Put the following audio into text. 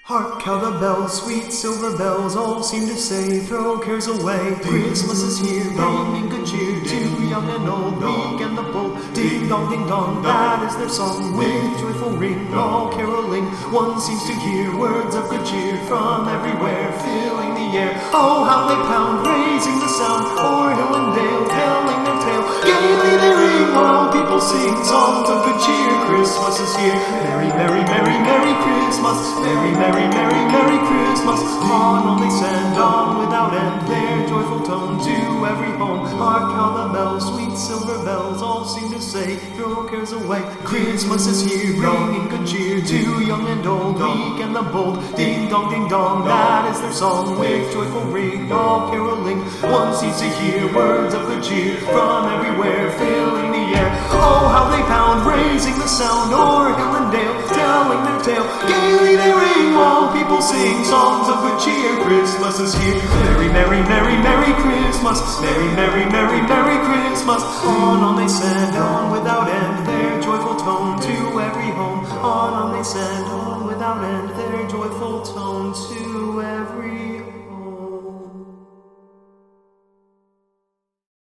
Hark how the bells, sweet silver bells, all seem to say, throw cares away. Christmas is here, bringing good cheer to young and old, meek and the bold. Ding dong, that is their song, with joyful ring, all caroling. One seems to hear words of good cheer from everywhere, filling the air. Oh, how they pound, raising the sound, o'er hill and dale, telling their tale. Gaily they ring, while people sing songs of good cheer. Christmas is here, merry, merry, merry, merry Christmas, merry, merry, merry, merry Christmas. On they send on without end their joyful tone to every home. Hark how the bells, sweet silver bells, all seem to say, throw cares away. Christmas is here, bringing good cheer to young and old, meek and the bold. Ding dong, that is their song, with joyful ring, all caroling. One seems to hear words of good cheer from everywhere, filling the air. Oh, how they pound, raising the sound, o'er hill and dale, telling their tale. Gaily they ring, while people sing songs of good cheer. Christmas is here, merry, merry, merry, merry Christmas, merry, merry, merry, merry Christmas. On they send, on without end their joyful tone to every home. On they send, on without end their joyful tone to every